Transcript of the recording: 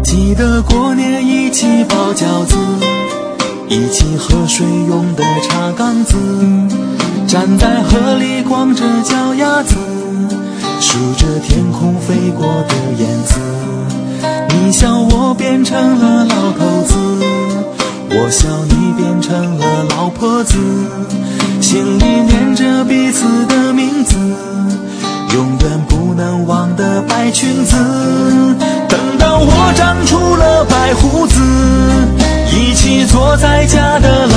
记得过年一起包饺子，一起喝水用的茶缸子，站在河里光着脚丫子，数着天空飞过的燕子。你笑我变成了老头子，我笑你变成了老婆子，心里念着彼此的名字，永远不能忘的白裙子。等到我长出了白胡子，一起坐在家的